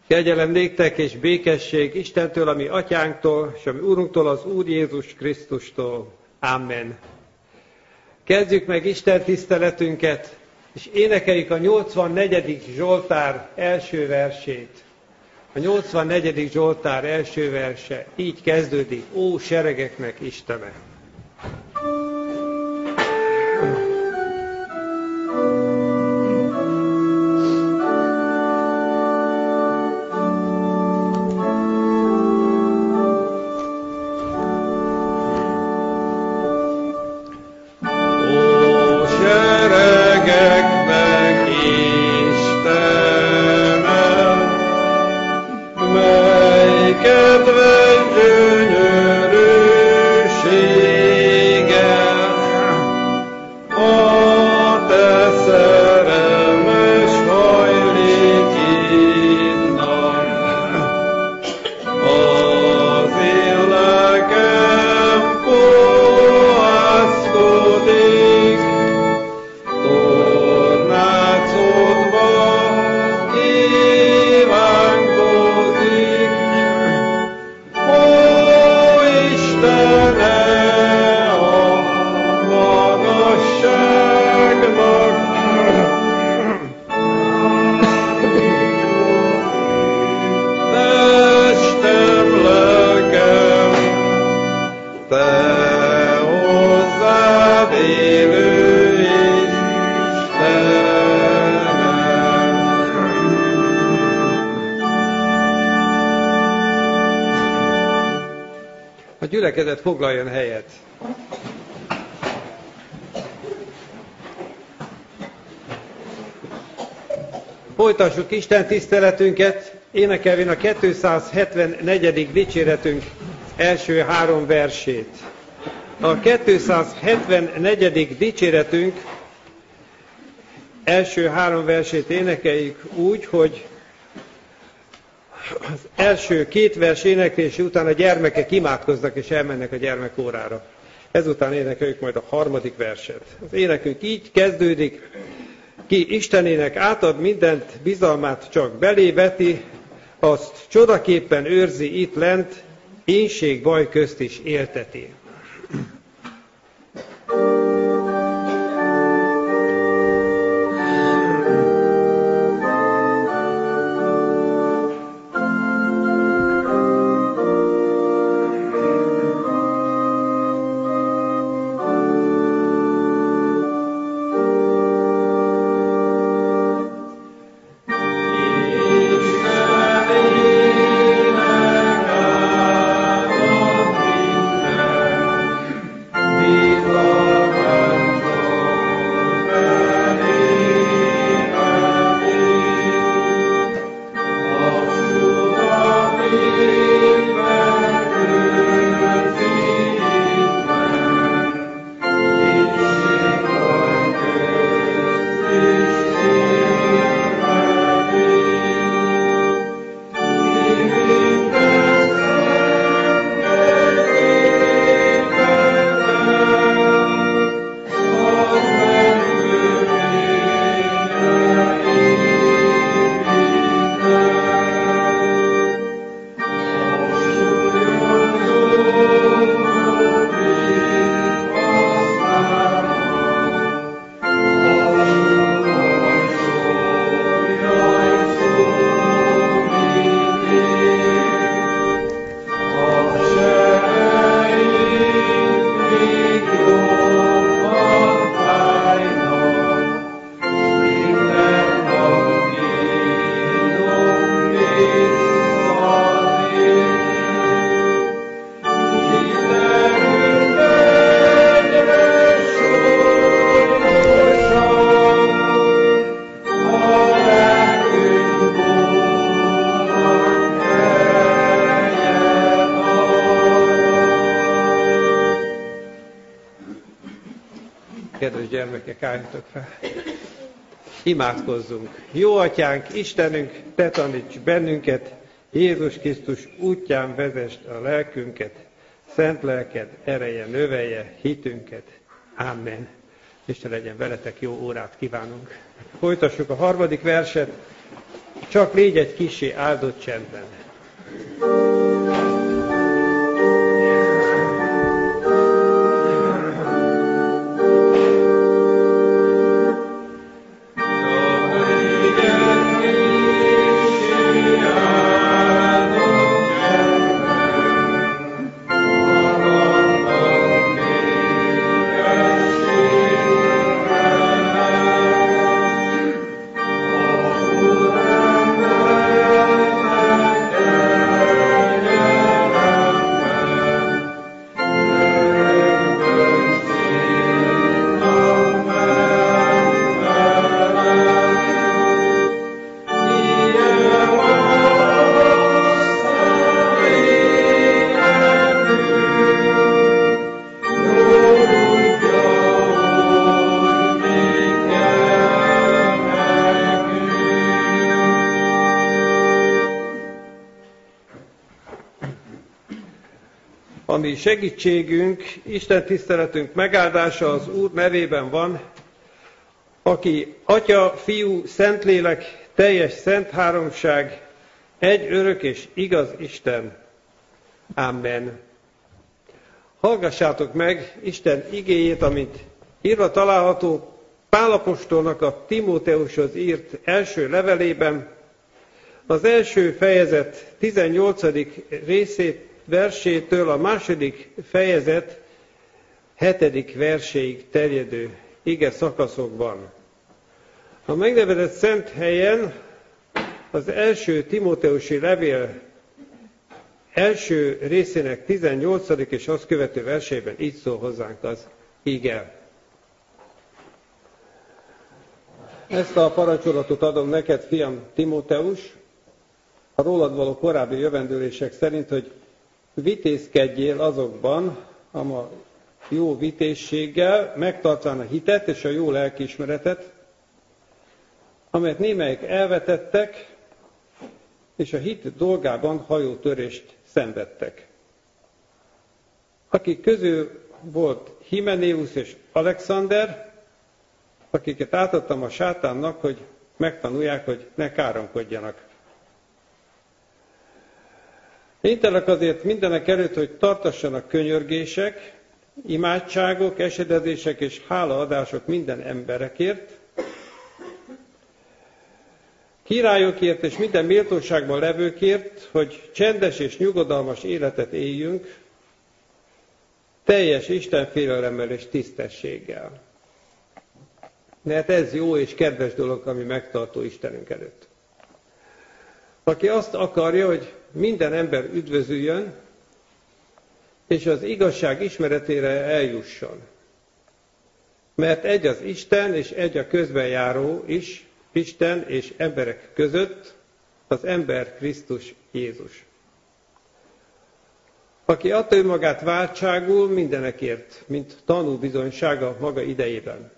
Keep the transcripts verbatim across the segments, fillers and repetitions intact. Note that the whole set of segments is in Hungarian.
Kegyelem néktek és békesség Istentől, ami atyánktól, és ami Úrunktól, az Úr Jézus Krisztustól. Amen. Kezdjük meg Isten tiszteletünket, és énekeljük a nyolcvannegyedik Zsoltár első versét. A nyolcvannegyedik Zsoltár első verse így kezdődik: Ó, seregeknek Istene! A gyülekezet foglaljon helyet. Folytassuk Isten tiszteletünket, énekelvén a kétszázhetvennegyedik dicséretünk első három versét. A kétszázhetvennegyedik dicséretünk első három versét énekeljük úgy, hogy az első két vers éneklése után a gyermekek imádkoznak és elmennek a gyermekórára. Ezután énekeljük majd a harmadik verset. Az énekünk így kezdődik: Ki Istenének átad mindent, bizalmát csak belé veti, azt csodaképpen őrzi itt lent, énség baj közt is élteti. Kedves gyermekek, álljatok fel! Imádkozzunk! Jó Atyánk, Istenünk, Te taníts bennünket, Jézus Krisztus útján vezesd a lelkünket, szent lelked ereje növelje hitünket. Amen. Isten legyen veletek, jó órát kívánunk. Folytassuk a harmadik verset. Csak légy egy kissé áldott csendben. Ami segítségünk, Isten tiszteletünk megáldása az Úr nevében van, aki Atya, Fiú, Szentlélek, teljes szent háromság, egy örök és igaz Isten. Amen. Hallgassátok meg Isten igéjét, amit írva található Pál apostolnak a Timóteushoz írt első levelében, az első fejezet tizennyolcadik részét, versétől a második fejezet hetedik verséig terjedő ige szakaszokban. A megnevezett szent helyen az első Timóteusi levél első részének tizennyolcadik és azt követő versében így szól hozzánk az ige. Ezt a parancsolatot adom neked, fiam Timóteus, a rólad való korábbi jövendőlések szerint, hogy vitézkedjél azokban, a jó vitézséggel, megtartván a hitet és a jó lelkiismeretet, amelyet némelyek elvetettek, és a hit dolgában hajótörést szenvedtek. Akik közül volt Himenéusz és Alexander, akiket átadtam a sátánnak, hogy megtanulják, hogy ne káromkodjanak. Intelek azért mindenek előtt, hogy tartassanak könyörgések, imádságok, esedezések és hálaadások minden emberekért, királyokért és minden méltóságban levőkért, hogy csendes és nyugodalmas életet éljünk, teljes istenfélelemmel és tisztességgel. Mert ez jó és kedves dolog, ami megtartó Istenünk előtt. Aki azt akarja, hogy minden ember üdvözüljön, és az igazság ismeretére eljusson. Mert egy az Isten, és egy a közbenjáró is, Isten és emberek között, az ember Krisztus Jézus. Aki adta önmagát váltságul mindenekért, mint tanúbizonysága maga idejében.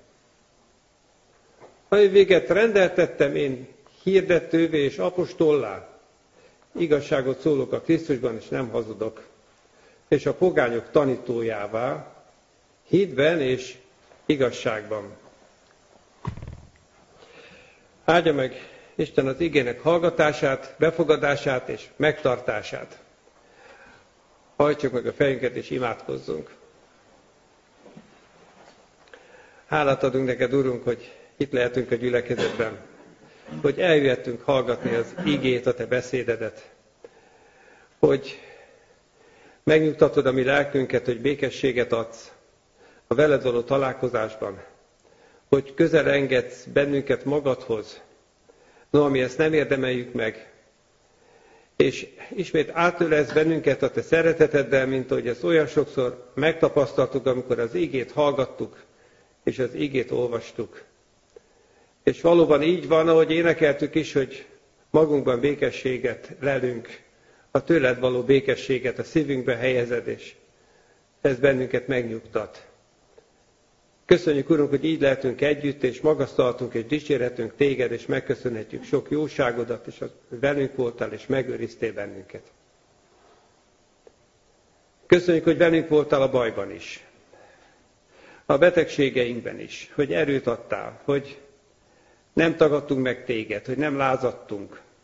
Ami véget rendeltettem én hirdetővé és apostollá, igazságot szólok a Krisztusban, és nem hazudok, és a pogányok tanítójává, hitben és igazságban. Áldja meg Isten az igének hallgatását, befogadását és megtartását. Hajtsuk meg a fejünket és imádkozzunk. Hálát adunk neked, Urunk, hogy itt lehetünk a gyülekezetben, hogy eljöttünk hallgatni az igét, a te beszédedet, hogy megnyugtatod a mi lelkünket, hogy békességet adsz a veled való találkozásban, hogy közel engedsz bennünket magadhoz, no, ami ezt nem érdemeljük meg, és ismét átölelsz bennünket a te szereteteddel, mint ahogy ezt olyan sokszor megtapasztaltuk, amikor az igét hallgattuk, és az igét olvastuk. És valóban így van, ahogy énekeltük is, hogy magunkban békességet lelünk, a tőled való békességet a szívünkbe helyezed, és ez bennünket megnyugtat. Köszönjük, Urunk, hogy így lehetünk együtt, és magasztaltunk, és dicsérhetünk téged, és megköszönhetjük sok jóságodat, és az velünk voltál, és megőriztél bennünket. Köszönjük, hogy velünk voltál a bajban is, a betegségeinkben is, hogy erőt adtál, hogy nem tagadtunk meg téged, hogy nem lázadtunk,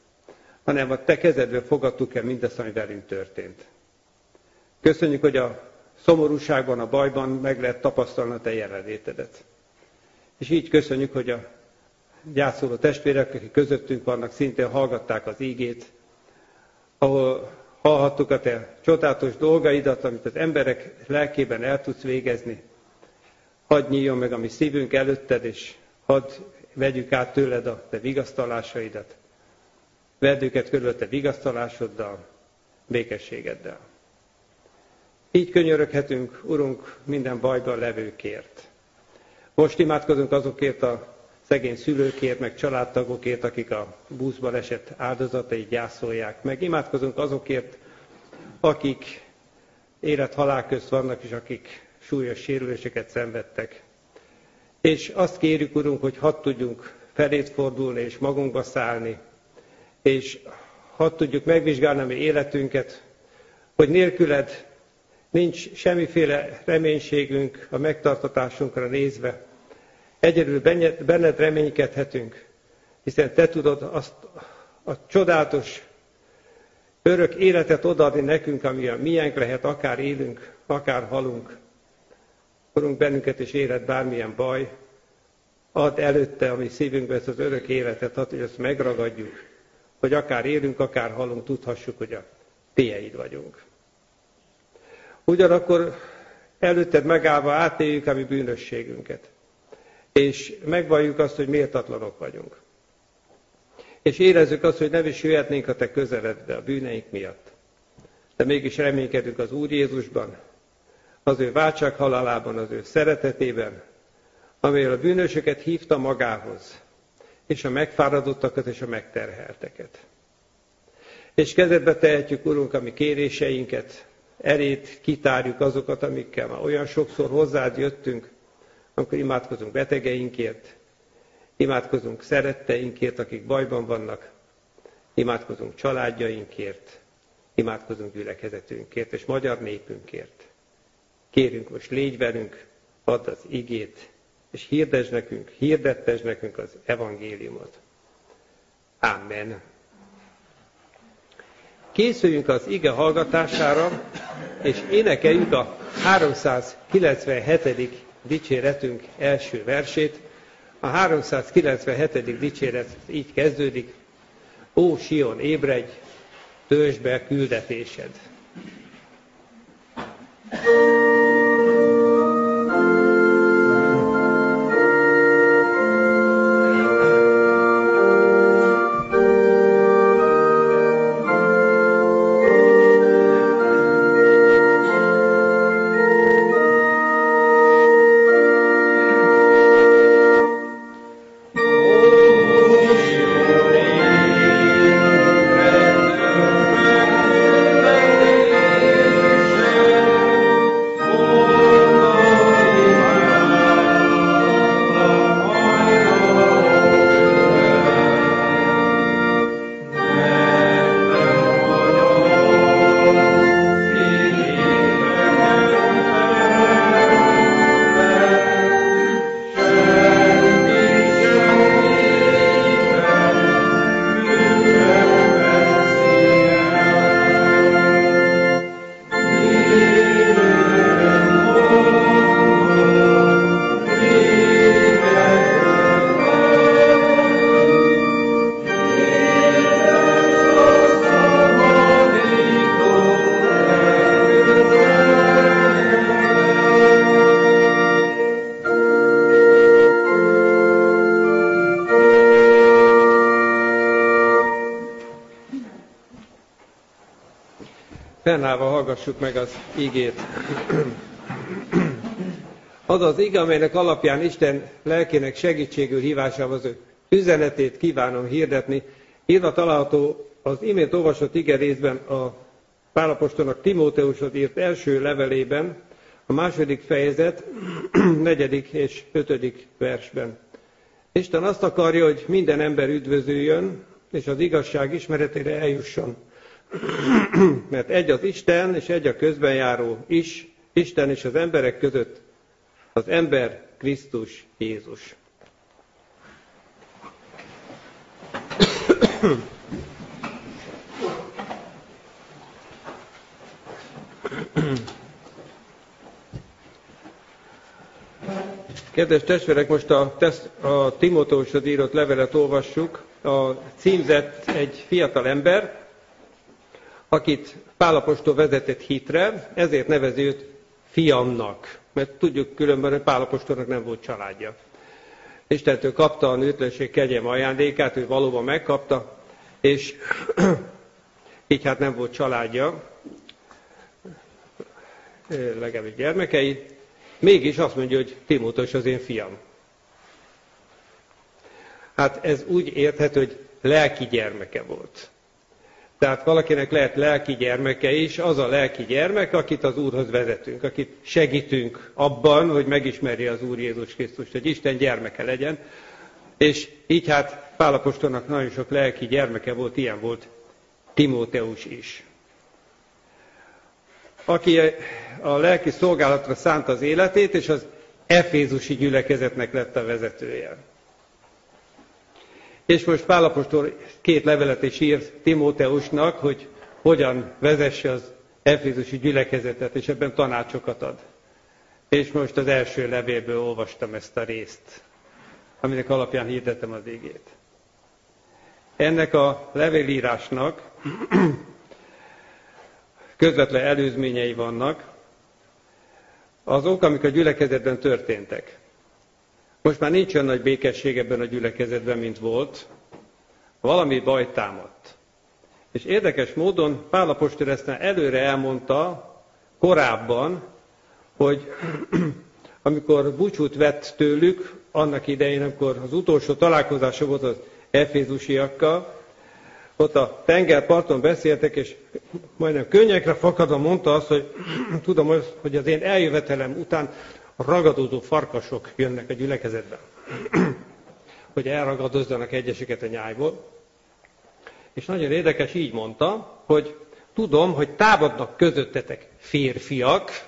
hanem a te kezedbe fogadtuk el mindezt, ami velünk történt. Köszönjük, hogy a szomorúságban, a bajban meg lehet tapasztalni a te jelenlétedet. És így köszönjük, hogy a gyászoló testvérek, akik közöttünk vannak, szintén hallgatták az ígét, ahol hallhattuk a te csodálatos dolgaidat, amit az emberek lelkében el tudsz végezni. Hadd nyíljon meg a mi szívünk előtted, és hadd vegyük át tőled a te vigasztalásaidat. Vedd őket körül a te vigasztalásoddal, békességeddel. Így könyöröghetünk, Urunk, minden bajban levőkért. Most imádkozunk azokért a szegény szülőkért, meg családtagokért, akik a buszban esett áldozatait gyászolják. Meg imádkozunk azokért, akik élet-halál közt vannak, és akik súlyos sérüléseket szenvedtek. És azt kérjük, Urunk, hogy hadd tudjunk feléd fordulni, és magunkba szállni, és hadd tudjuk megvizsgálni a mi életünket, hogy nélküled nincs semmiféle reménységünk a megtartatásunkra nézve. Egyedül benned reménykedhetünk, hiszen te tudod azt a csodálatos, örök életet odaadni nekünk, ami a miénk lehet, akár élünk, akár halunk. Urunk, bennünket is élet bármilyen baj, add előtte a mi szívünkbe ezt az örök életet, hadd, hogy ezt megragadjuk, hogy akár élünk, akár halunk, tudhassuk, hogy a tieid vagyunk. Ugyanakkor előtted megállva átéljük a mi bűnösségünket, és megvalljuk azt, hogy méltatlanok vagyunk. És érezzük azt, hogy nem is jöhetnénk a te közeledbe a bűneink miatt. De mégis reménykedünk az Úr Jézusban, az ő váltsághalálában, az ő szeretetében, amelyel a bűnösöket hívta magához, és a megfáradottakat és a megterhelteket. És kezedbe tehetjük, Urunk, a mi kéréseinket, eléd kitárjuk azokat, amikkel már olyan sokszor hozzád jöttünk, amikor imádkozunk betegeinkért, imádkozunk szeretteinkért, akik bajban vannak, imádkozunk családjainkért, imádkozunk gyülekezetünkért és magyar népünkért. Kérünk, most légy velünk, add az igét, és hirdesd nekünk, hirdettesd nekünk az evangéliumot. Amen. Készüljünk az ige hallgatására, és énekeljük a háromszázkilencvenhetedik dicséretünk első versét. A háromszázkilencvenhetedik dicséret így kezdődik: Ó, Sion, ébredj, töltsd be küldetésed! Fennállva hallgassuk meg az igét. Az az ige, amelynek alapján Isten lelkének segítségül hívásával az ő üzenetét kívánom hirdetni. Írva található az imént olvasott ige részben a Pál apostolnak Timóteushoz írt első levelében, a második fejezet, negyedik és ötödik versben. Isten azt akarja, hogy minden ember üdvözüljön, és az igazság ismeretére eljusson. Mert egy az Isten, és egy a közbenjáró is, Isten és az emberek között, az ember Krisztus Jézus. Kedves testvérek, most a, a Timóteushoz írott levelet olvassuk. A címzett egy fiatal ember, akit Pál apostol vezetett hitre, ezért nevezi őt fiamnak. Mert tudjuk különben, hogy Pál apostolnak nem volt családja. Istentől kapta a nőtlenség kegyelme ajándékát, ő valóban megkapta, és így hát nem volt családja, legalábbis gyermekei. Mégis azt mondja, hogy Timóteus az én fiam. Hát ez úgy érthető, hogy lelki gyermeke volt. Tehát valakinek lehet lelki gyermeke is, az a lelki gyermek, akit az Úrhoz vezetünk, akit segítünk abban, hogy megismerje az Úr Jézus Krisztust, hogy Isten gyermeke legyen. És így hát Pál apostolnak nagyon sok lelki gyermeke volt, ilyen volt Timóteus is. Aki a lelki szolgálatra szánta az életét, és az efézusi gyülekezetnek lett a vezetője. És most Pál apostol két levelet is írt Timóteusnak, hogy hogyan vezesse az efézusi gyülekezetet, és ebben tanácsokat ad. És most az első levélből olvastam ezt a részt, aminek alapján hirdetem az igét. Ennek a levélírásnak közvetlen előzményei vannak, azok, amik a gyülekezetben történtek. Most már nincs olyan nagy békesség ebben a gyülekezetben, mint volt. Valami baj támadt. És érdekes módon Pál apostol ezt előre elmondta korábban, hogy amikor búcsút vett tőlük, annak idején, amikor az utolsó találkozása volt az efézusiakkal, ott a tengerparton beszéltek, és majdnem könnyekre fakadva mondta azt, hogy tudom, hogy az én eljövetelem után ragadozó farkasok jönnek a gyülekezetben, hogy elragadozzanak egyeseket a nyájból. És nagyon érdekes, így mondta, hogy tudom, hogy támadnak közöttetek férfiak,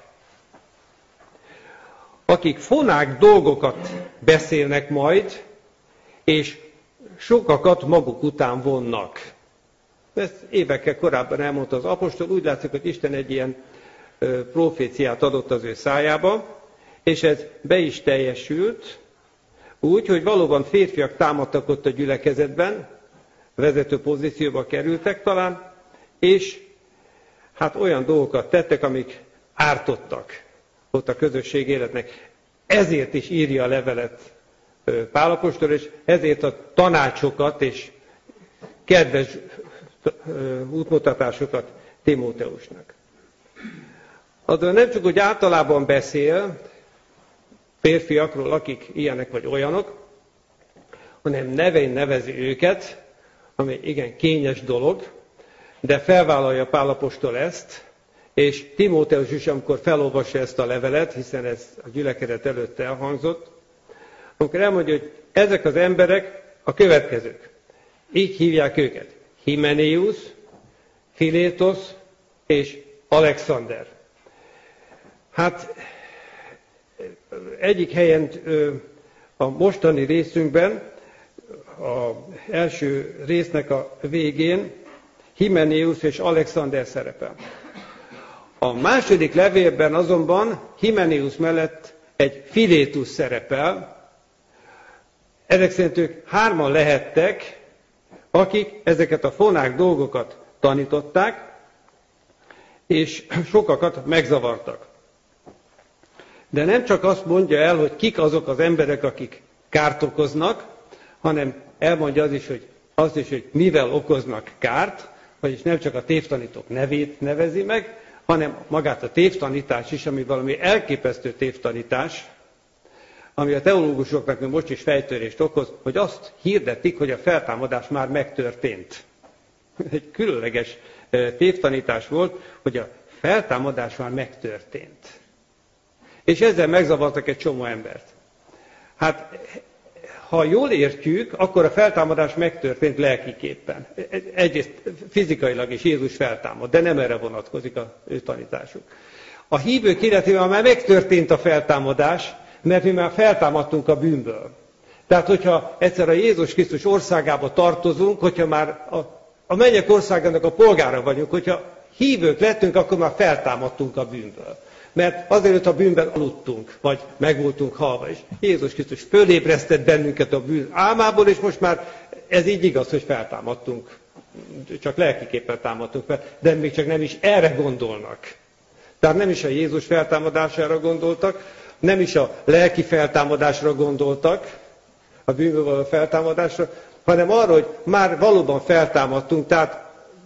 akik fonák dolgokat beszélnek majd, és sokakat maguk után vonnak. Ezt évekkel korábban elmondta az apostol, úgy látszik, hogy Isten egy ilyen proféciát adott az ő szájába, és ez be is teljesült, úgy, hogy valóban férfiak támadtak ott a gyülekezetben, vezető pozícióba kerültek talán, és hát olyan dolgokat tettek, amik ártottak ott a közösség életnek. Ezért is írja a levelet Pál apostol, és ezért a tanácsokat és kedves útmutatásokat Timóteusnak. Azon nem csak úgy általában beszél férfiakról, akik ilyenek vagy olyanok, hanem nevén nevezi őket, ami igen kényes dolog, de felvállalja Pál apostol ezt, és Timóteus is, amikor felolvassa ezt a levelet, hiszen ez a gyülekezet előtt elhangzott, amikor elmondja, hogy ezek az emberek a következők. Így hívják őket. Himenéus, Filétos és Alexander. Hát egyik helyen a mostani részünkben, az első résznek a végén Himenéus és Alexander szerepel. A második levélben azonban Himenéus mellett egy Filétus szerepel. Ezek szerint ők hárman lehettek, akik ezeket a fonák dolgokat tanították, és sokakat megzavartak. De nem csak azt mondja el, hogy kik azok az emberek, akik kárt okoznak, hanem elmondja az is, hogy azt is, hogy mivel okoznak kárt, vagyis nem csak a tévtanítók nevét nevezi meg, hanem magát a tévtanítás is, ami valami elképesztő tévtanítás, ami a teológusoknak még most is fejtörést okoz, hogy azt hirdetik, hogy a feltámadás már megtörtént. Egy különleges tévtanítás volt, hogy a feltámadás már megtörtént. És ezzel megzavartak egy csomó embert. Hát, ha jól értjük, akkor a feltámadás megtörtént lelkiképpen. Egyrészt fizikailag is Jézus feltámad, de nem erre vonatkozik a ő tanításuk. A hívők életében már megtörtént a feltámadás, mert mi már feltámadtunk a bűnből. Tehát, hogyha egyszer a Jézus Krisztus országába tartozunk, hogyha már a, a mennyek országának a polgára vagyunk, hogyha hívők lettünk, akkor már feltámadtunk a bűnből. Mert azért a bűnben aludtunk, vagy meg voltunk halva is. Jézus Krisztus fölébresztett bennünket a bűn álmából, és most már ez így igaz, hogy feltámadtunk. Csak lelkiképpen támadtunk fel, de még csak nem is erre gondolnak. Tehát nem is a Jézus feltámadására gondoltak, nem is a lelki feltámadásra gondoltak, a bűnből való feltámadásra, hanem arra, hogy már valóban feltámadtunk, tehát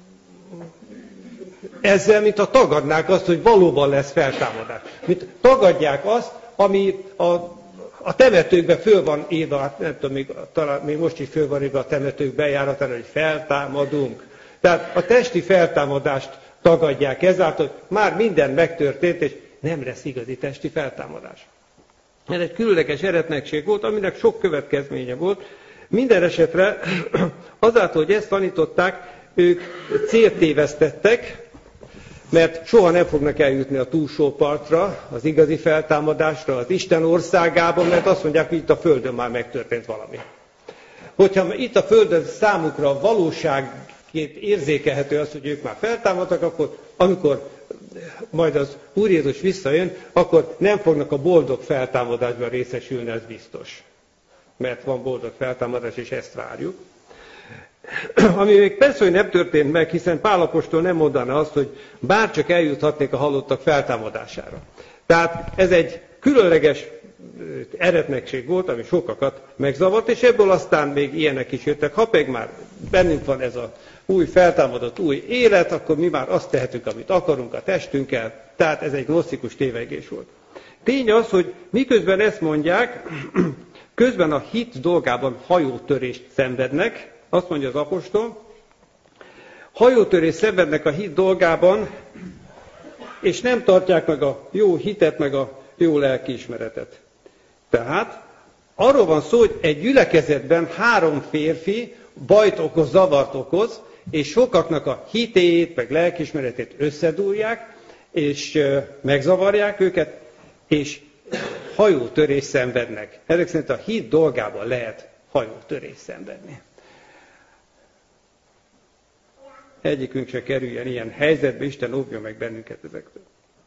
ezzel, mint a tagadnák azt, hogy valóban lesz feltámadás. Mint tagadják azt, ami a, a temetőkben föl van írva, hát nem tudom, még, talán még most is föl van írva a temetők bejáratára, hogy feltámadunk. Tehát a testi feltámadást tagadják ezáltal, hogy már minden megtörtént, és nem lesz igazi testi feltámadás. Ez egy különleges eretnekség volt, aminek sok következménye volt. Minden esetre azáltal, hogy ezt tanították, ők célt tévesztettek, mert soha nem fognak eljutni a túlsó partra, az igazi feltámadásra, az Isten országában, mert azt mondják, hogy itt a Földön már megtörtént valami. Hogyha itt a Földön számukra valóságként érzékelhető az, hogy ők már feltámadtak, akkor amikor majd az Úr Jézus visszajön, akkor nem fognak a boldog feltámadásban részesülni, ez biztos. Mert van boldog feltámadás, és ezt várjuk. Ami még persze, hogy nem történt meg, hiszen Pál apostol nem mondaná azt, hogy bárcsak eljuthatnék a halottak feltámadására. Tehát ez egy különleges eretnekség volt, ami sokakat megzavart, és ebből aztán még ilyenek is jöttek. Ha pedig már bennünk van ez a új feltámadott új élet, akkor mi már azt tehetünk, amit akarunk a testünkkel. Tehát ez egy gnosztikus tévegés volt. Tény az, hogy miközben ezt mondják, közben a hit dolgában hajótörést szenvednek, azt mondja az apostol, hajótörést szenvednek a hit dolgában, és nem tartják meg a jó hitet, meg a jó lelkiismeretet. Tehát arról van szó, hogy egy gyülekezetben három férfi bajt okoz, zavart okoz, és sokaknak a hitét, meg lelkiismeretét összedúlják, és megzavarják őket, és hajótörést szenvednek. Ezek szerint a hit dolgában lehet hajótörést szenvedni. Egyikünk se kerüljen ilyen helyzetbe, Isten óvja meg bennünket ezektől.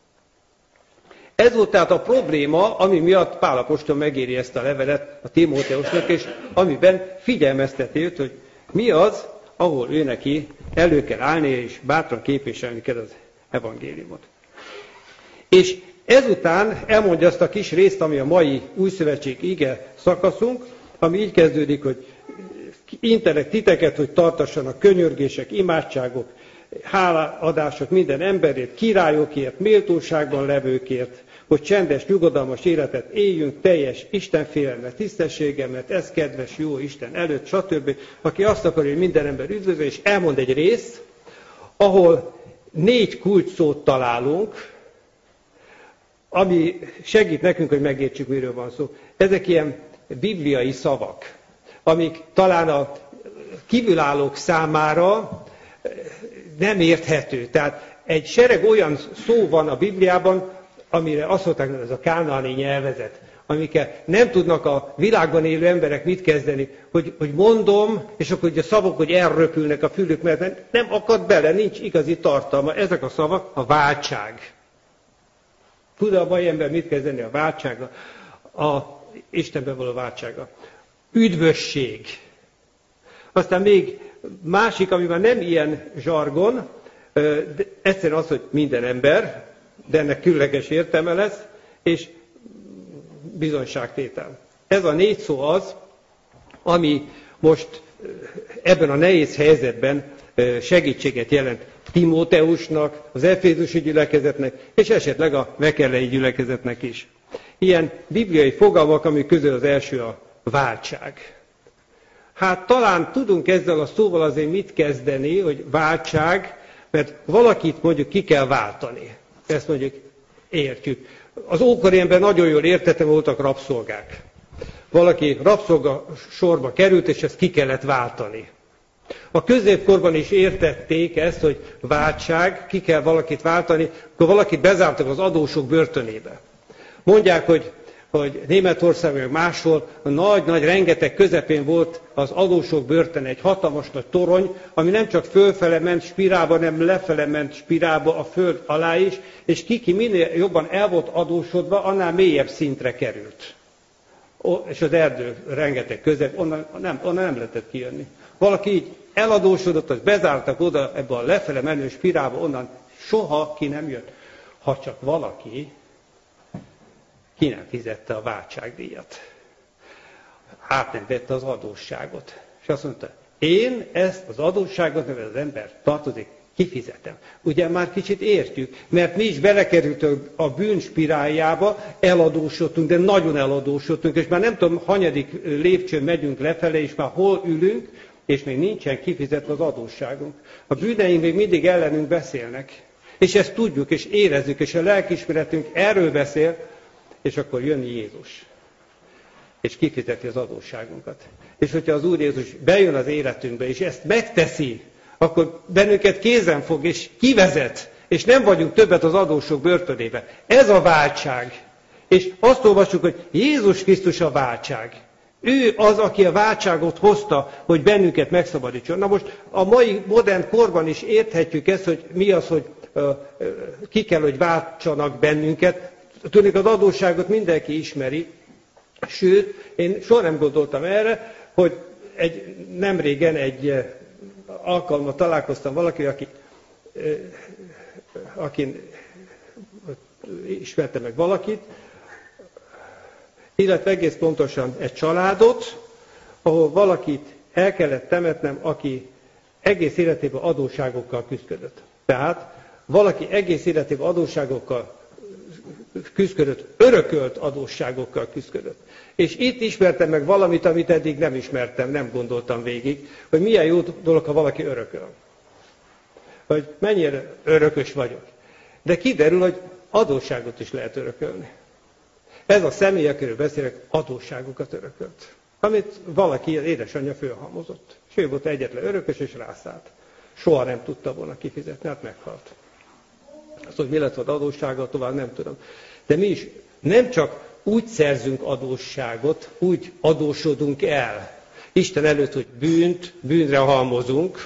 Ez volt tehát a probléma, ami miatt Pál apostol megéri ezt a levelet a Timóteusnak, és amiben figyelmezteti őt, hogy mi az, ahol ő neki elő kell állni, és bátran képviselni kell az evangéliumot. És ezután elmondja azt a kis részt, ami a mai újszövetség ige szakaszunk, ami így kezdődik, hogy intelek titeket, hogy tartassanak könyörgések, imádságok, hálaadások minden emberért, királyokért, méltóságban levőkért, hogy csendes, nyugodalmas életet éljünk, teljes istenfélelmet, tisztességgel, mert ez kedves, jó Isten előtt, stb. Aki azt akarja, hogy minden ember üdvözöl, és elmond egy részt, ahol négy kulcsszót találunk, ami segít nekünk, hogy megértsük, miről van szó. Ezek ilyen bibliai szavak, amik talán a kívülállók számára nem érthető. Tehát egy sereg olyan szó van a Bibliában, amire azt mondták, hogy ez a kánaáni nyelvezet, amikkel nem tudnak a világban élő emberek mit kezdeni, hogy, hogy mondom, és akkor ugye a szavak, hogy elröpülnek a fülük, mert nem akad bele, nincs igazi tartalma. Ezek a szavak a váltság. Tud a mai ember mit kezdeni a váltsággal? A Istenben való váltsággal. Üdvösség. Aztán még másik, amiben nem ilyen zsargon, de egyszerűen az, hogy minden ember, de ennek különleges értelme lesz, és bizonyságtétel. Ez a négy szó az, ami most ebben a nehéz helyzetben segítséget jelent Timóteusnak, az efézusi gyülekezetnek, és esetleg a mekellei gyülekezetnek is. Ilyen bibliai fogalmak, amik közül az első a váltság. Hát talán tudunk ezzel a szóval azért mit kezdeni, hogy váltság, mert valakit mondjuk ki kell váltani. Ezt mondjuk értjük. Az ókori ember nagyon jól értette, voltak rabszolgák. Valaki rabszolga sorba került, és ezt ki kellett váltani. A középkorban is értették ezt, hogy váltság, ki kell valakit váltani, akkor valakit bezártak az adósok börtönébe. Mondják, hogy hogy Németországban, meg máshol nagy-nagy, rengeteg közepén volt az adósok börtön, egy hatalmas nagy torony, ami nem csak fölfele ment spirálba, hanem lefele ment spirálba a föld alá is, és kiki minél jobban el volt adósodva, annál mélyebb szintre került. És az erdő rengeteg közep, onnan nem, onnan nem lehetett kijönni. Valaki így eladósodott, az bezártak oda ebbe a lefele menő spirálba, onnan soha ki nem jött. Ha csak valaki ki nem fizette a váltságdíjat. Át nem vette az adósságot. És azt mondta, én ezt az adósságot, mert az ember tartozik, kifizetem. Ugye már kicsit értjük, mert mi is belekerültünk a bűn spiráljába, eladósodtunk, de nagyon eladósodtunk, és már nem tudom, hanyadik lépcsőn megyünk lefele, és már hol ülünk, és még nincsen kifizetve az adósságunk. A bűneink még mindig ellenünk beszélnek. És ezt tudjuk, és érezzük, és a lelkiismeretünk erről beszél, és akkor jön Jézus, és kifizeti az adósságunkat. És hogyha az Úr Jézus bejön az életünkbe, és ezt megteszi, akkor bennünket kézen fog, és kivezet, és nem vagyunk többet az adósok börtönébe. Ez a váltság. És azt olvassuk, hogy Jézus Krisztus a váltság. Ő az, aki a váltságot hozta, hogy bennünket megszabadítson. Na most a mai modern korban is érthetjük ezt, hogy mi az, hogy uh, ki kell, hogy váltsanak bennünket. Tudnék, az adósságot mindenki ismeri, sőt, én soha nem gondoltam erre, hogy egy, nem régen egy alkalommal találkoztam valaki, aki, akin ismerte meg valakit, illetve egész pontosan egy családot, ahol valakit el kellett temetnem, aki egész életében adósságokkal küzdött. Tehát valaki egész életében adósságokkal küzdött, örökölt adósságokkal küzdött. És itt ismertem meg valamit, amit eddig nem ismertem, nem gondoltam végig, hogy milyen jó dolog, ha valaki örököl. Hogy mennyire örökös vagyok. De kiderül, hogy adósságot is lehet örökölni. Ez a személy, akiről beszélek, adósságokat örökölt. Amit valaki, az édesanyja fölhalmozott. És ő volt egyetlen örökös, és rászállt. Soha nem tudta volna kifizetni, hát meghalt. Azt, hogy mi lett az adóssággal, tovább nem tudom. De mi is nem csak úgy szerzünk adósságot, úgy adósodunk el. Isten előtt, hogy bűnt, bűnre halmozunk.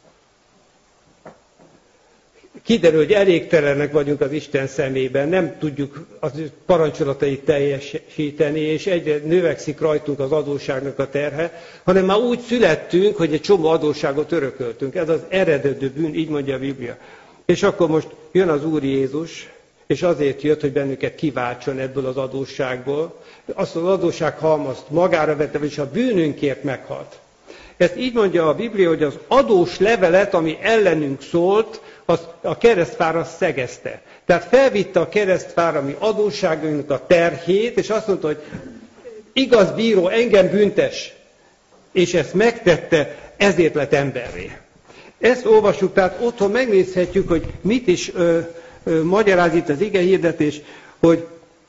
Kiderül, hogy elégtelenek vagyunk az Isten szemében, nem tudjuk az parancsolatait teljesíteni, és egyre növekszik rajtunk az adósságnak a terhe, hanem már úgy születtünk, hogy egy csomó adósságot örököltünk. Ez az eredető bűn, így mondja a Biblia. És akkor most jön az Úr Jézus, és azért jött, hogy bennünket kiváltson ebből az adósságból. Azt az adóssághalmazt magára vette, és a bűnünkért meghalt. Ezt így mondja a Biblia, hogy az adós levelet, ami ellenünk szólt, azt a keresztfára szegezte. Tehát felvitte a keresztfára mi adósságainknak a terhét, és azt mondta, hogy igaz bíró, engem büntes. És ezt megtette, ezért lett emberré. Ezt olvassuk, tehát otthon megnézhetjük, hogy mit is ö, ö, magyaráz itt az igehirdetés, hogy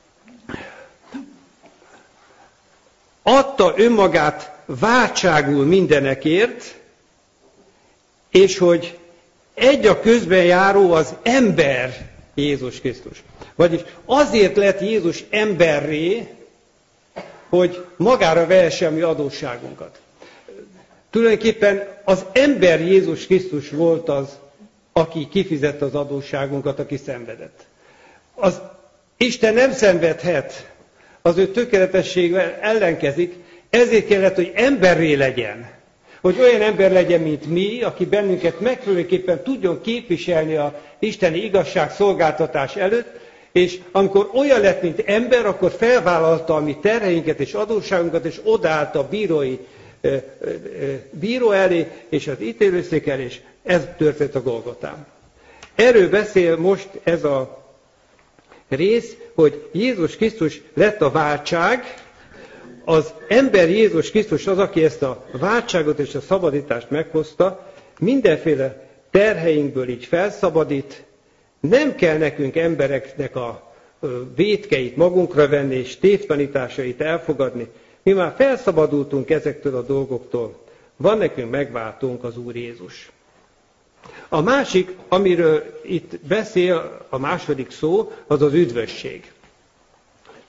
adta önmagát váltságul mindenekért, és hogy egy a közben járó az ember, Jézus Krisztus. Vagyis azért lett Jézus emberré, hogy magára vehesse a mi adósságunkat. Tulajdonképpen az ember Jézus Krisztus volt az, aki kifizette az adósságunkat, aki szenvedett. Az Isten nem szenvedhet, az ő tökéletességvel ellenkezik, ezért kellett, hogy emberré legyen. Hogy olyan ember legyen, mint mi, aki bennünket megfelelőképpen tudjon képviselni a isteni igazság szolgáltatás előtt, és amikor olyan lett, mint ember, akkor felvállalta a mi terheinket és adósságunkat, és odaállt a bírói bíró elé, és az ítélőszék elé, és ez történt a Golgotán. Erről beszél most ez a rész, hogy Jézus Krisztus lett a váltság, az ember Jézus Krisztus az, aki ezt a váltságot és a szabadítást meghozta, mindenféle terheinkből így felszabadít, nem kell nekünk embereknek a vétkeit magunkra venni, és tévtanításait elfogadni. Mi már felszabadultunk ezektől a dolgoktól. Van nekünk megváltónk, az Úr Jézus. A másik, amiről itt beszél a második szó, az az üdvösség.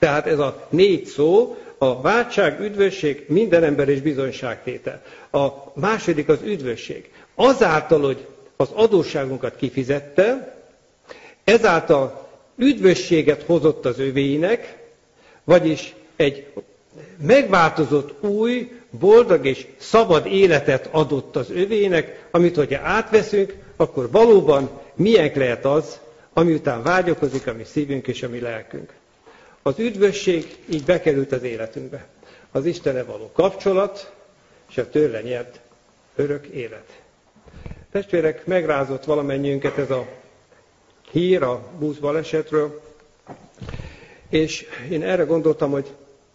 Tehát ez a négy szó, a váltság, üdvösség, minden ember és bizonyságtétel. A második az üdvösség. Azáltal, hogy az adósságunkat kifizette, ezáltal üdvösséget hozott az övéinek, vagyis egy megváltozott új, boldog és szabad életet adott az övéinek, amit hogyha átveszünk, akkor valóban milyen lehet az, ami után vágyakozik a mi szívünk és a mi lelkünk. Az üdvösség így bekerült az életünkbe. Az Istennel való kapcsolat és a tőle nyert örök élet. Testvérek, megrázott valamennyiünket ez a hír a buszbalesetről, és én erre gondoltam, hogy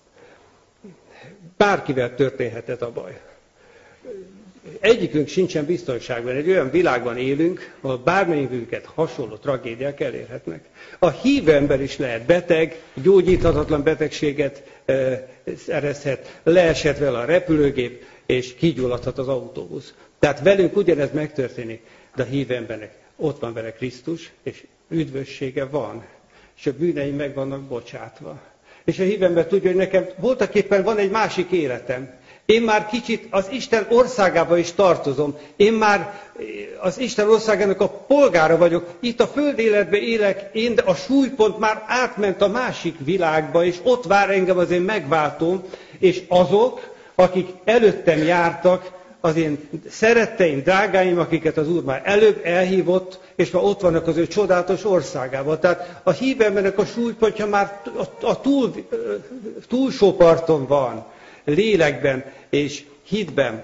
bárkivel történhetett a baj. Egyikünk sincsen biztonságban, egy olyan világban élünk, ahol bármelyikünket hasonló tragédiák elérhetnek. A hívő ember is lehet beteg, gyógyíthatatlan betegséget e, szerezhet, leesett vele a repülőgép, és kigyulladhat az autóbusz. Tehát velünk ugyanez megtörténik, de a hívő embernek ott van vele Krisztus, és üdvössége van, és a bűnei meg vannak bocsátva. És a hívő ember tudja, hogy nekem voltaképpen van egy másik életem. Én már kicsit az Isten országába is tartozom. Én már az Isten országának a polgára vagyok. Itt a föld életben élek én, de a súlypont már átment a másik világba, és ott vár engem az én megváltóm, és azok, akik előttem jártak, az én szeretteim, drágáim, akiket az Úr már előbb elhívott, és már ott vannak az ő csodálatos országában. Tehát a hívő embernek a súlypontja már a túl, túlsó parton van, lélekben és hitben.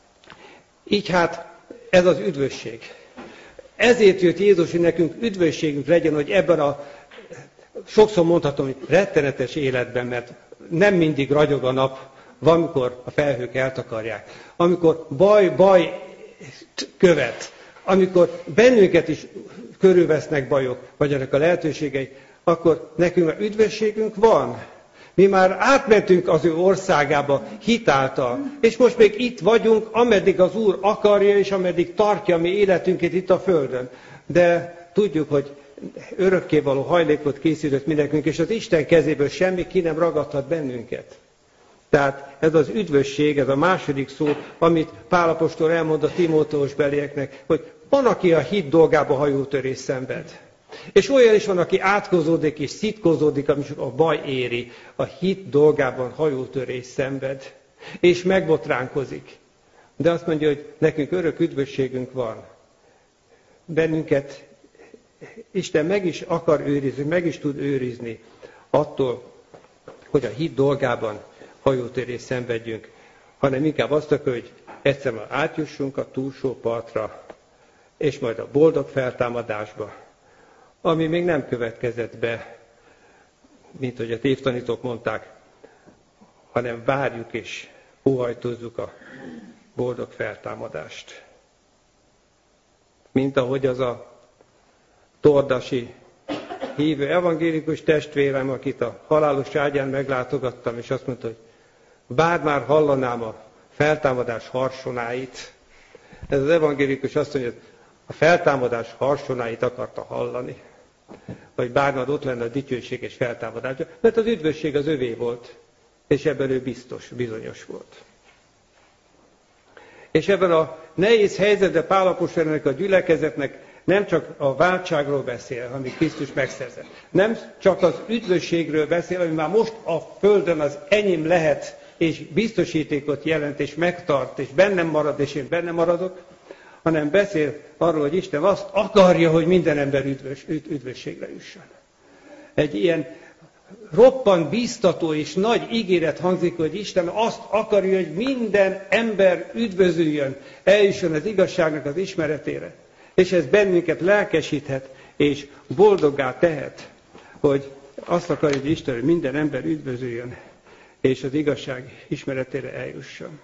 Így hát ez az üdvösség. Ezért jött Jézus, hogy nekünk üdvösségünk legyen, hogy ebben a, sokszor mondhatom, hogy rettenetes életben, mert nem mindig ragyog a nap, van, amikor a felhők eltakarják, amikor baj, baj követ, amikor bennünket is körülvesznek bajok, vagy ennek a lehetőségei, akkor nekünk a üdvösségünk van. Mi már átmentünk az ő országába hitáltal, és most még itt vagyunk, ameddig az Úr akarja, és ameddig tartja a mi életünket itt a földön. De tudjuk, hogy örökkévaló hajlékot készített mi nekünk, és az Isten kezéből semmi ki nem ragadhat bennünket. Tehát ez az üdvösség, ez a második szó, amit Pál apostol elmond a Timóteus belieknek, hogy van, aki a hit dolgába hajótörés szenved. És olyan is van, aki átkozódik és szitkozódik, amikor a baj éri, a hit dolgában hajótörés szenved, és megbotránkozik. De azt mondja, hogy nekünk örök üdvösségünk van. Bennünket Isten meg is akar őrizni, meg is tud őrizni attól, hogy a hit dolgában hajótörés szenvedjünk, hanem inkább azt akar, hogy egyszer már átjussunk a túlsó partra, és majd a boldog feltámadásba, ami még nem következett be, mint hogy a tévtanítók mondták, hanem várjuk és óhajtozzuk a boldog feltámadást. Mint ahogy az a tordasi hívő evangélikus testvérem, akit a halálos ágyán meglátogattam, és azt mondta, hogy bár már hallanám a feltámadás harsonáit, ez az evangélikus azt mondja, hogy a feltámadás harsonáit akarta hallani, vagy bár már ott lenne a dicsőséges feltámadás, mert az üdvösség az övé volt, és ebben ő biztos, bizonyos volt. És ebben a nehéz helyzetben Pál apostolnak a gyülekezetnek nem csak a váltságról beszél, amit Krisztus megszerzett. Nem csak az üdvösségről beszél, ami már most a földön az enyém lehet, és biztosítékot jelent, és megtart, és bennem marad, és én bennem maradok, hanem beszél arról, hogy Isten azt akarja, hogy minden ember üdvös, üdvösségre jusson. Egy ilyen roppant bíztató és nagy ígéret hangzik, hogy Isten azt akarja, hogy minden ember üdvözüljön, eljusson az igazságnak az ismeretére. És ez bennünket lelkesíthet, és boldoggá tehet, hogy azt akarja, hogy Isten, hogy minden ember üdvözüljön, és az igazság ismeretére eljusson.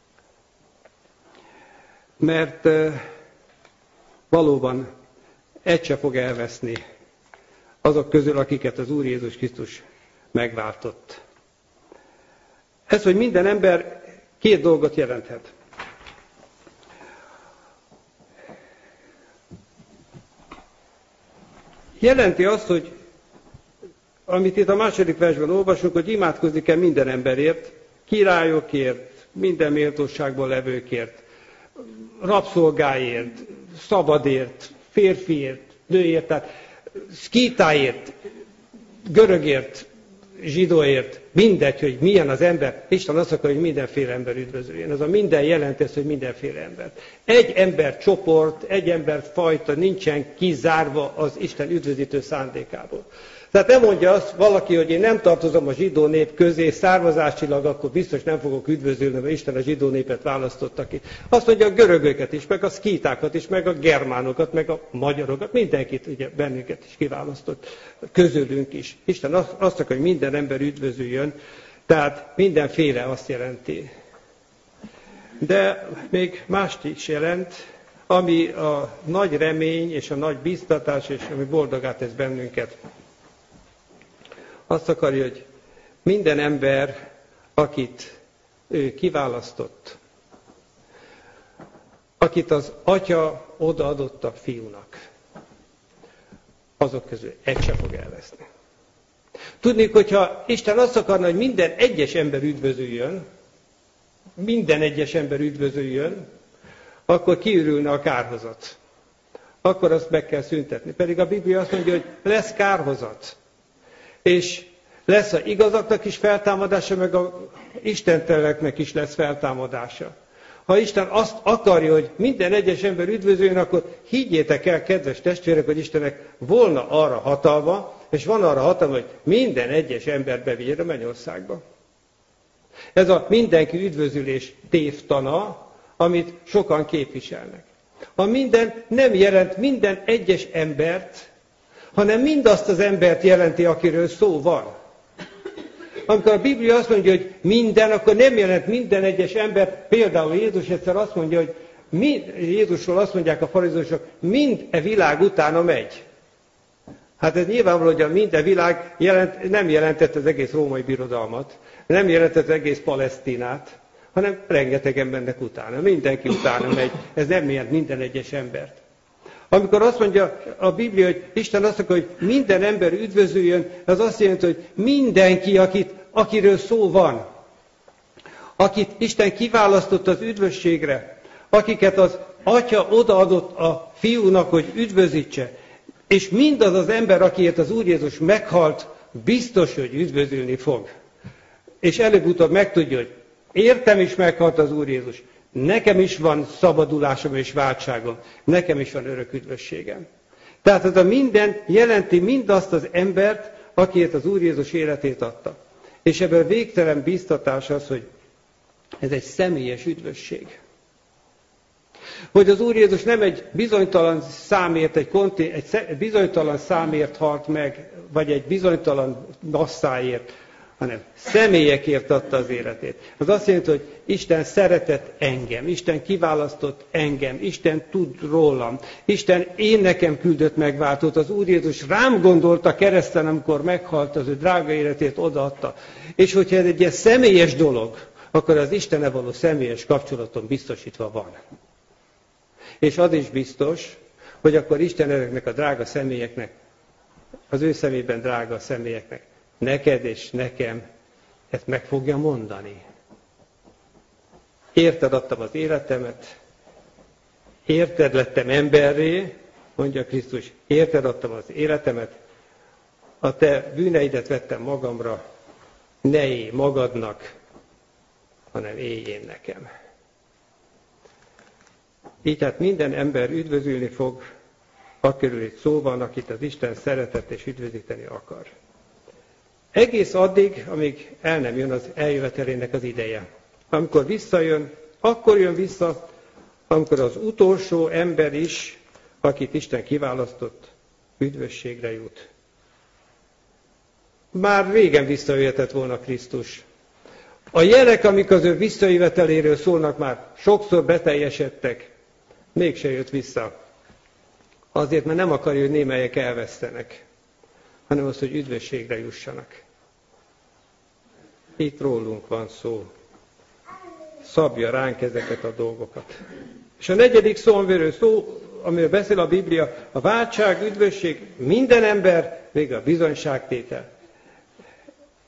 Mert valóban egy se fog elveszni azok közül, akiket az Úr Jézus Krisztus megváltott. Ez, hogy minden ember két dolgot jelenthet. Jelenti azt, hogy amit itt a második versben olvasunk, hogy imádkozni kell minden emberért, királyokért, minden méltóságban levőkért, rabszolgáért, szabadért, férfiért, nőért, tehát szkítáért, görögért, zsidóért, mindegy, hogy milyen az ember. Isten azt akar, hogy mindenféle ember üdvözöljön. Ez a minden jelenti ezt, hogy mindenféle ember. Egy ember csoport, egy ember fajta nincsen kizárva az Isten üdvözítő szándékából. Tehát nem mondja azt valaki, hogy én nem tartozom a zsidó nép közé, származásilag, akkor biztos nem fogok üdvözölni, mert Isten a zsidó népet választotta ki. Azt mondja a görögöket is, meg a szkítákat is, meg a germánokat, meg a magyarokat, mindenkit, ugye bennünket is kiválasztott, közülünk is. Isten azt, azt akar, hogy minden ember üdvözüljön, tehát mindenféle azt jelenti. De még mást is jelent, ami a nagy remény és a nagy bíztatás, és ami boldogá tesz bennünket. Azt akarja, hogy minden ember, akit ő kiválasztott, akit az atya odaadott a fiúnak, azok közül egy se fog elveszni. Tudnék, hogyha Isten azt akarna, hogy minden egyes ember üdvözüljön, minden egyes ember üdvözüljön, akkor kiürülne a kárhozat. Akkor azt meg kell szüntetni. Pedig a Biblia azt mondja, hogy lesz kárhozat. És lesz az igazaknak is feltámadása, meg a istenteleneknek is lesz feltámadása. Ha Isten azt akarja, hogy minden egyes ember üdvözöljön, akkor higgyétek el, kedves testvérek, hogy Istennek volna arra hatalma, és van arra hatalma, hogy minden egyes embert bevigyen a mennyországba. Ez a mindenki üdvözülés tévtana, amit sokan képviselnek. A minden nem jelent minden egyes embert, hanem mindazt az embert jelenti, akiről szó van. Amikor a Biblia azt mondja, hogy minden, akkor nem jelent minden egyes ember. Például Jézus egyszer azt mondja, hogy mi, Jézusról azt mondják a farizeusok, mind e világ utána megy. Hát ez nyilvánvaló, hogy a minden világ jelent, nem jelentett az egész római birodalmat, nem jelentett az egész Palesztinát, hanem rengeteg embernek utána. Mindenki utána megy. Ez nem jelent minden egyes embert. Amikor azt mondja a Biblia, hogy Isten azt akar, hogy minden ember üdvözüljön, az azt jelenti, hogy mindenki, akit, akiről szó van, akit Isten kiválasztott az üdvösségre, akiket az Atya odaadott a fiúnak, hogy üdvözítse, és mindaz az ember, akiért az Úr Jézus meghalt, biztos, hogy üdvözülni fog. És előbb-utóbb megtudja, hogy értem is meghalt az Úr Jézus. Nekem is van szabadulásom és váltságom. Nekem is van örök üdvösségem. Tehát ez a minden jelenti mindazt az embert, akiért az Úr Jézus életét adta. És ebből végtelen bíztatás az, hogy ez egy személyes üdvösség. Hogy az Úr Jézus nem egy bizonytalan számért, egy, konti, egy bizonytalan számért halt meg, vagy egy bizonytalan masszáért, hanem személyekért adta az életét. Az azt jelenti, hogy Isten szeretett engem, Isten kiválasztott engem, Isten tud rólam, Isten én nekem küldött megváltót, az Úr Jézus rám gondolt a kereszten, amikor meghalt, az ő drága életét odaadta. És hogyha ez egy ilyen személyes dolog, akkor az Istennel való személyes kapcsolatom biztosítva van. És az is biztos, hogy akkor Isten ezeknek a drága személyeknek, az ő szemében drága személyeknek, neked és nekem ezt meg fogja mondani. Érted adtam az életemet, érted lettem emberré, mondja Krisztus, érted adtam az életemet, a te bűneidet vettem magamra, ne élj magadnak, hanem élj én nekem. Így hát minden ember üdvözülni fog, akörül itt szó van, akit az Isten szeretett és üdvözíteni akar. Egész addig, amíg el nem jön az eljövetelének az ideje. Amikor visszajön, akkor jön vissza, amikor az utolsó ember is, akit Isten kiválasztott, üdvösségre jut. Már régen visszajöhetett volna Krisztus. A jelek, amik az ő visszajöveteléről szólnak, már sokszor beteljesedtek, mégse jött vissza. Azért, mert nem akarja, hogy némelyek elvesztenek, hanem az, hogy üdvösségre jussanak. Itt rólunk van szó. Szabja ránk ezeket a dolgokat. És a negyedik szónvérő szó, amiről beszél a Biblia, a váltság, üdvösség, minden ember, még a bizonyságtétel.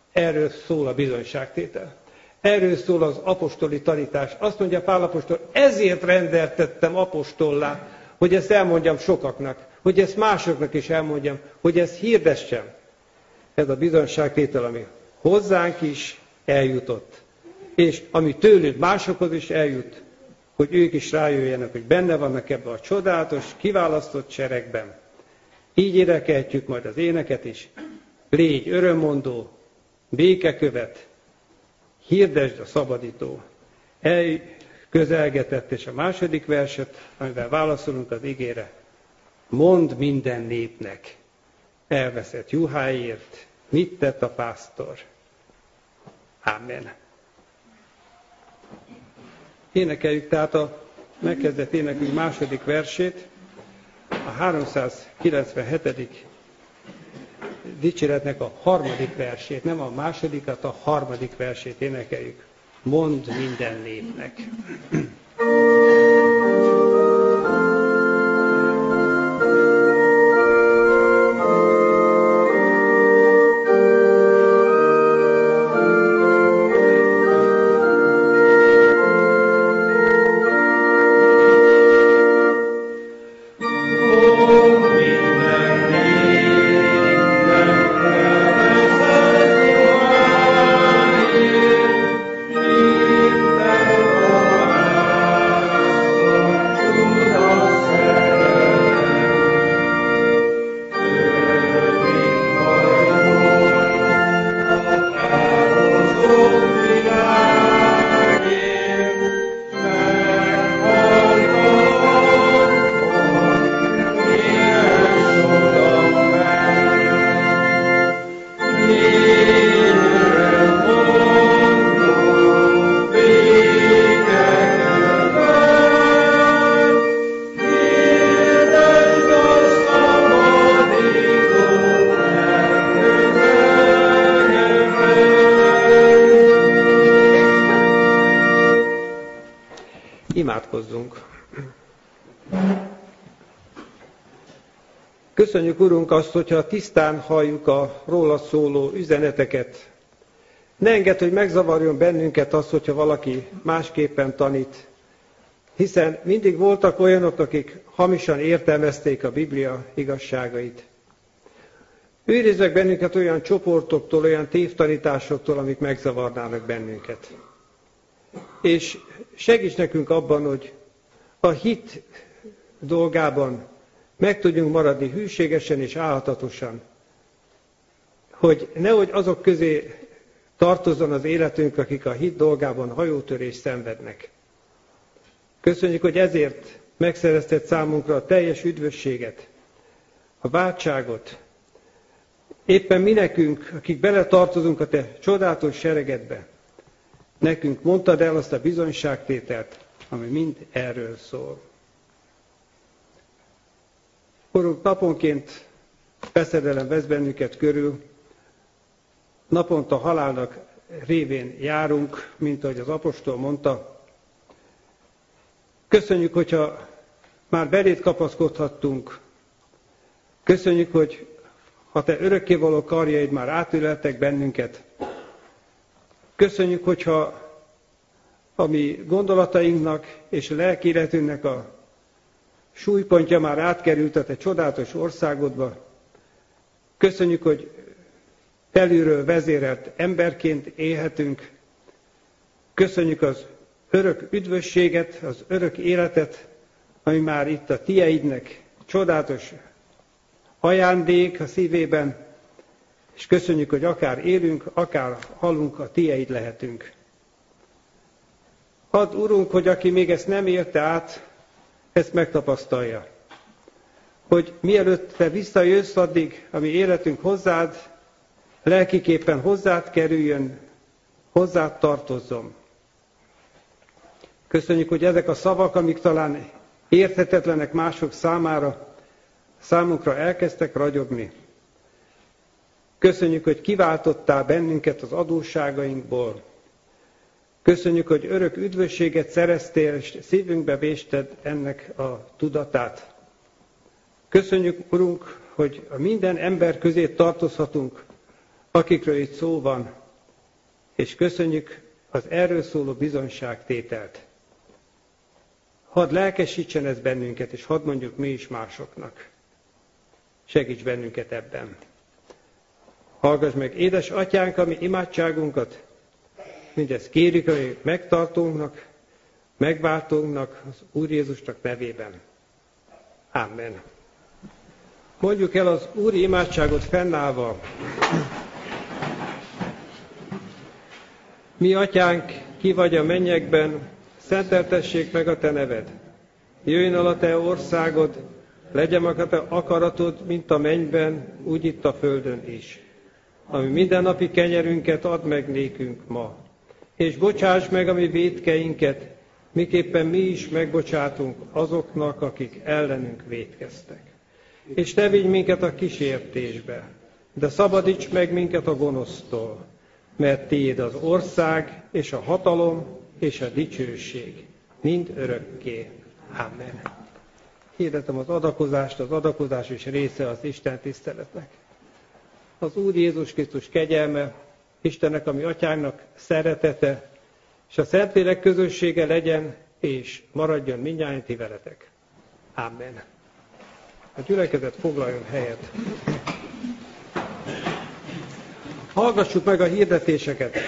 Erről szól a bizonyságtétel. Erről szól az apostoli tanítás. Azt mondja Pál apostol, ezért rendeltettem apostollá, hogy ezt elmondjam sokaknak, hogy ezt másoknak is elmondjam, hogy ezt hirdessem. Ez a bizonyságtétel, ami hozzánk is eljutott. És ami tőlük másokhoz is eljut, hogy ők is rájöjjenek, hogy benne vannak ebben a csodálatos, kiválasztott seregben. Így énekelhetjük majd az éneket is. Légy örömmondó, békekövet, hirdesd a szabadító. Elközelgetett, és a második verset, amivel válaszolunk az igére. Mondd minden népnek, elveszett juháért, mit tett a pásztor. Amen. Énekeljük tehát a megkezdett énekünk második versét, a háromszázkilencvenhetedik dicséretnek a harmadik versét, nem a másodikat, a harmadik versét énekeljük. Mondd minden népnek. Imádkozzunk. Köszönjük, Urunk, azt, hogyha tisztán halljuk a róla szóló üzeneteket. Ne engedd, hogy megzavarjon bennünket az, hogyha valaki másképpen tanít, hiszen mindig voltak olyanok, akik hamisan értelmezték a Biblia igazságait. Őrizd meg bennünket olyan csoportoktól, olyan tévtanításoktól, amik megzavarnának bennünket. És segíts nekünk abban, hogy a hit dolgában meg tudjunk maradni hűségesen és álhatatosan, hogy nehogy azok közé tartozzon az életünk, akik a hit dolgában hajótörést szenvednek. Köszönjük, hogy ezért megszerezted számunkra a teljes üdvösséget, a váltságot. Éppen mi nekünk, akik beletartozunk a te csodálatos seregedbe, nekünk mondtad el azt a bizonyságtételt, ami mind erről szól. Urunk, naponként veszedelem vesz bennünket körül, naponta halálnak révén járunk, mint ahogy az apostol mondta. Köszönjük, hogyha már beléd kapaszkodhattunk. Köszönjük, hogy ha te örökkévaló karjaid már átüleltek bennünket. Köszönjük, hogyha a mi gondolatainknak és a lelki életünknek a súlypontja már átkerült a te csodálatos országodba. Köszönjük, hogy belülről vezérelt emberként élhetünk. Köszönjük az örök üdvösséget, az örök életet, ami már itt a tieidnek csodálatos ajándék a szívében, és köszönjük, hogy akár élünk, akár halunk, a tieid lehetünk. Add, Urunk, hogy aki még ezt nem élte át, ezt megtapasztalja. Hogy mielőtt te visszajössz addig, ami életünk hozzád, lelkiképpen hozzád kerüljön, hozzád tartozzon. Köszönjük, hogy ezek a szavak, amik talán érthetetlenek mások számára, számunkra elkezdtek ragyogni. Köszönjük, hogy kiváltottál bennünket az adósságainkból. Köszönjük, hogy örök üdvösséget szereztél, és szívünkbe vésted ennek a tudatát. Köszönjük, Urunk, hogy a minden ember közé tartozhatunk, akikről itt szó van. és köszönjük az erről szóló bizonyságtételt. Hadd lelkesítsen ez bennünket, és hadd mondjuk mi is másoknak. Segíts bennünket ebben. Hallgass meg, édes atyánk, a mi imádságunkat, mindezt kérjük a mi megtartónknak, megváltónknak, az Úr Jézusnak nevében. Amen. Mondjuk el az úri imádságot fennállva. Mi atyánk, ki vagy a mennyekben, szenteltessék meg a te neved. Jöjjön el a te országod, legyen meg a te akaratod, mint a mennyben, úgy itt a földön is. Ami mindennapi kenyerünket add meg nékünk ma. És bocsáss meg a mi vétkeinket, miképpen mi is megbocsátunk azoknak, akik ellenünk vétkeztek. És ne vigy minket a kísértésbe, de szabadíts meg minket a gonosztól, mert tiéd az ország, és a hatalom, és a dicsőség, mind örökké. Amen. Hirdetem az adakozást, az adakozás is része az Isten tiszteletnek. Az Úr Jézus Krisztus kegyelme, Istennek, a mi atyánknak szeretete, és a Szentlélek közössége legyen, és maradjon mindnyájan ti veletek. Amen. A gyülekezet foglaljon helyet. Hallgassuk meg a hirdetéseket.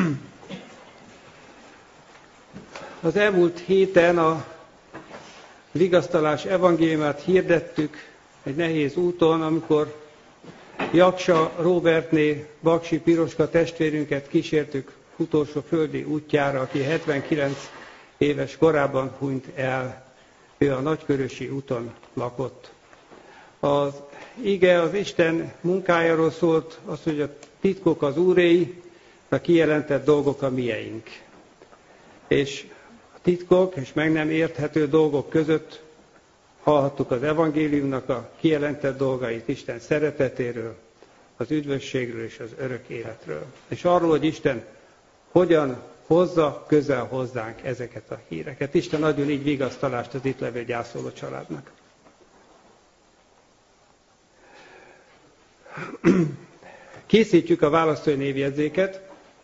Az elmúlt héten a vigasztalás evangéliumát hirdettük egy nehéz úton, amikor Jaksa Róbertné Baksi Piroska testvérünket kísértük utolsó földi útjára, aki hetvenkilenc éves korában hunyt el. Ő a Nagykörösi úton lakott. Az ige az Isten munkájáról szólt, az, hogy a titkok az Úréi, a kijelentett dolgok a mieink. És a titkok és meg nem érthető dolgok között hallhattuk az evangéliumnak a kijelentett dolgait Isten szeretetéről, az üdvösségről és az örök életről. És arról, hogy Isten hogyan hozza közel hozzánk ezeket a híreket. Isten adjon így vigasztalást az itt levő gyászoló családnak. Készítjük a választói névjegyzéket.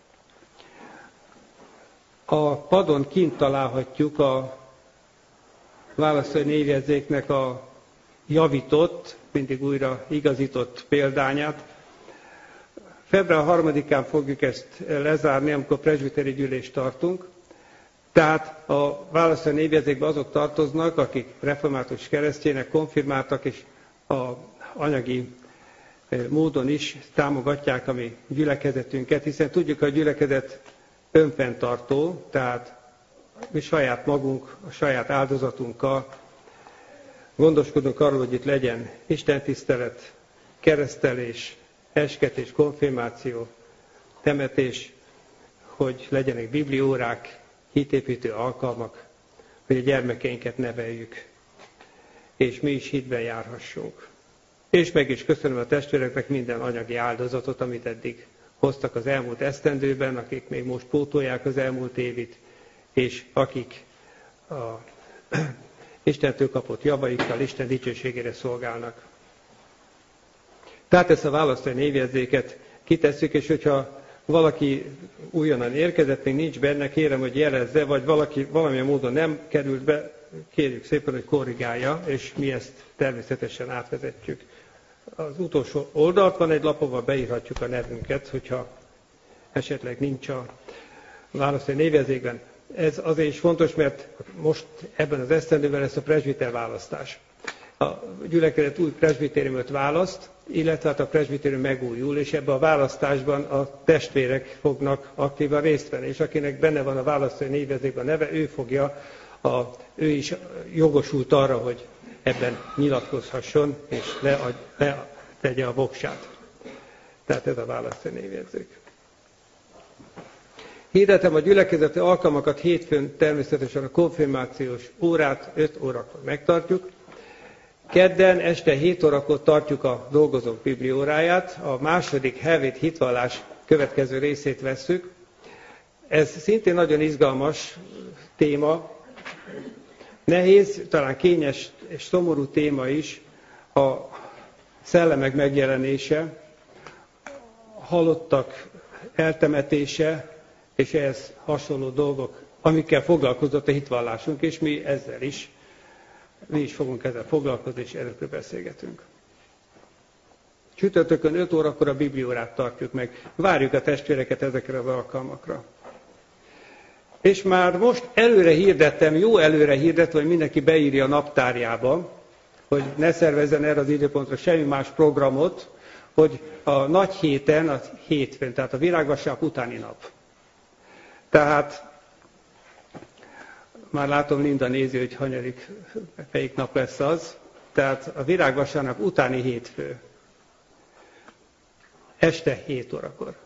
A padon kint találhatjuk a választói névjegyzéknek a javított, mindig újra igazított példányát. február harmadikán fogjuk ezt lezárni, amikor presbiteri gyűlést tartunk. Tehát a választói névjegyzékben azok tartoznak, akik református keresztjének konfirmáltak, és a anyagi módon is támogatják a mi gyülekezetünket, hiszen tudjuk, hogy a gyülekezet önfenntartó, tehát mi saját magunk, a saját áldozatunkkal gondoskodunk arról, hogy itt legyen istentisztelet, keresztelés, esketés, konfirmáció, temetés, hogy legyenek bibliórák, hitépítő alkalmak, hogy a gyermekeinket neveljük, és mi is hitben járhassunk. És meg is köszönöm a testvéreknek minden anyagi áldozatot, amit eddig hoztak az elmúlt esztendőben, akik még most pótolják az elmúlt évit, és akik a Istentől kapott javaikkal Isten dicsőségére szolgálnak. Tehát ezt a választói névjegyzéket kitesszük, és hogyha valaki újonnan érkezett, még nincs benne, kérem, hogy jelezze, vagy valaki valamilyen módon nem került be, kérjük szépen, hogy korrigálja, és mi ezt természetesen átvezetjük. Az utolsó oldalt van egy lap, ahol beírhatjuk a nevünket, hogyha esetleg nincs a választói névjegyzékben. Ez azért is fontos, mert most ebben az esztendőben lesz a presbiter választás. A gyülekezet új presbitériumot választ, illetve hát a presbitérium megújul, és ebben a választásban a testvérek fognak aktívan részt venni, és akinek benne van a választói névjegyzékben a neve, ő fogja, a, ő is jogosult arra, hogy ebben nyilatkozhasson, és le, le tegye a voksát. Tehát ez a választói névjegyzék. Hirdetem a gyülekezeti alkalmakat, hétfőn természetesen a konfirmációs órát öt órakor megtartjuk. Kedden este hét órakor tartjuk a dolgozók biblióráját, a második helvét hitvallás következő részét vesszük. Ez szintén nagyon izgalmas téma, nehéz, talán kényes és szomorú téma is, a szellemek megjelenése, halottak eltemetése, és ehhez hasonló dolgok, amikkel foglalkozott a hitvallásunk, és mi ezzel is, mi is fogunk ezzel foglalkozni, és erről beszélgetünk. Csütörtökön öt órakor a bibliórát tartjuk meg. Várjuk a testvéreket ezekre az alkalmakra. És már most előre hirdettem, jó előre hirdettem, hogy mindenki beírja a naptárjába, hogy ne szervezzen erre az időpontra semmi más programot, hogy a nagy héten, a hétfőn, tehát a virágvasárnap utáni nap. Tehát már látom, Linda nézi, hogy hanyadik, melyik nap lesz az. Tehát a virágvasárnap utáni hétfő. Este hét órakor.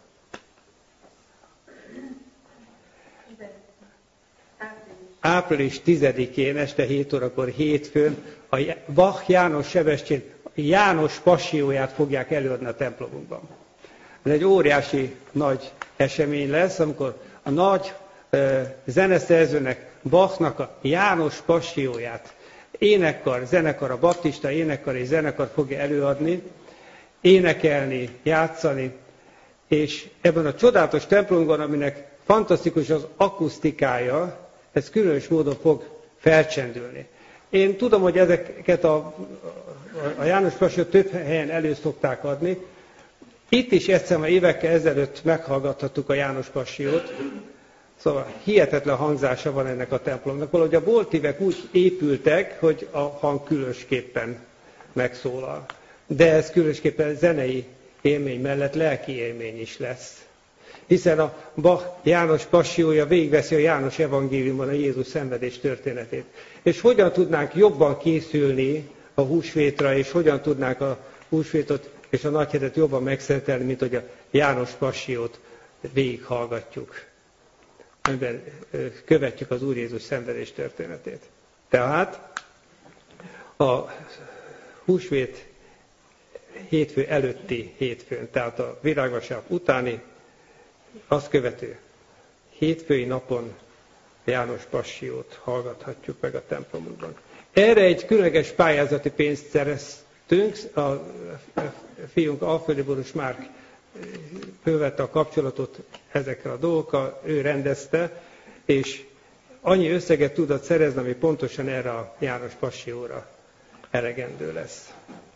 április tizedikén este hét órakor hétfőn a Bach János Sebestyén János Passióját fogják előadni a templomunkban. Ez egy óriási nagy esemény lesz, amikor a nagy e, zeneszerzőnek, Bachnak a János Passióját énekkar, zenekar, a baptista énekkar és zenekar fogja előadni, énekelni, játszani, és ebben a csodálatos templomunkban, aminek fantasztikus az akusztikája, ez különös módon fog felcsendülni. Én tudom, hogy ezeket a, a János Passiót több helyen elő szokták adni. Itt is egyszer évekkel ezelőtt meghallgathattuk a János Passiót. Szóval hihetetlen hangzása van ennek a templomnak. Valahogy a boltívek úgy épültek, hogy a hang különösképpen megszólal. De ez különösképpen zenei élmény mellett lelki élmény is lesz. Hiszen a Bach János Passiója végigveszi a János evangéliumban a Jézus szenvedés történetét. És hogyan tudnánk jobban készülni a húsvétra, és hogyan tudnánk a húsvétot és a nagyhetet jobban megszentelni, mint hogy a János Passiót végighallgatjuk, amiben követjük az Úr Jézus szenvedés történetét. Tehát a húsvét hétfő előtti hétfőn, tehát a virágvasárnap utáni, azt követő hétfői napon János Passiót hallgathatjuk meg a templomunkban. Erre egy különleges pályázati pénzt szereztünk, a fiunk Alföldi Borús Márk fölvette a kapcsolatot ezekkel a dolgokkal, ő rendezte, és annyi összeget tudott szerezni, ami pontosan erre a János Passióra elegendő lesz.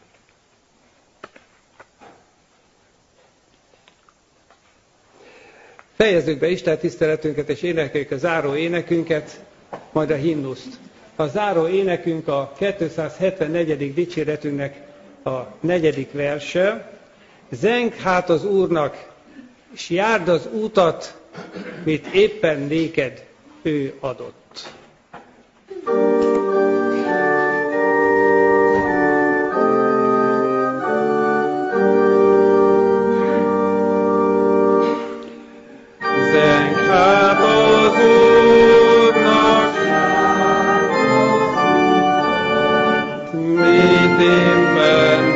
Fejezzük be Isten tiszteletünket, és énekeljük a záró énekünket, majd a himnuszt. A záró énekünk a kétszázhetvennegyedik dicséretünknek a negyedik verse. Zeng hát az Úrnak, s járd az útat, mit éppen néked ő adott. Zeng hát az Úrnak, mit éppen